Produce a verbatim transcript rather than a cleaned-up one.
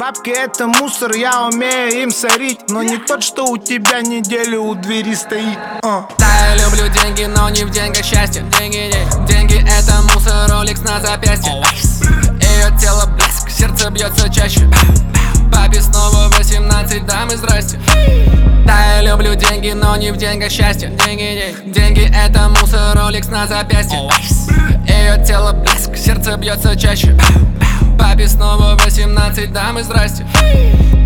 Бабки это мусор, я умею им сорить, но не тот, что у тебя неделю у двери стоит. uh. Да, я люблю деньги, но не в деньгах счастье. Деньги, деньги, деньги это мусор, роликс на запястье. Ее тело блеск, сердце бьется чаще. Папе снова восемнадцать, дамы, здрасте. Да, я люблю деньги, но не в деньгах счастье. Деньги, деньги, деньги это мусор, роликс на запястье. Ее тело блеск, сердце бьется чаще. Папе снова восемнадцать, дамы, здрасте.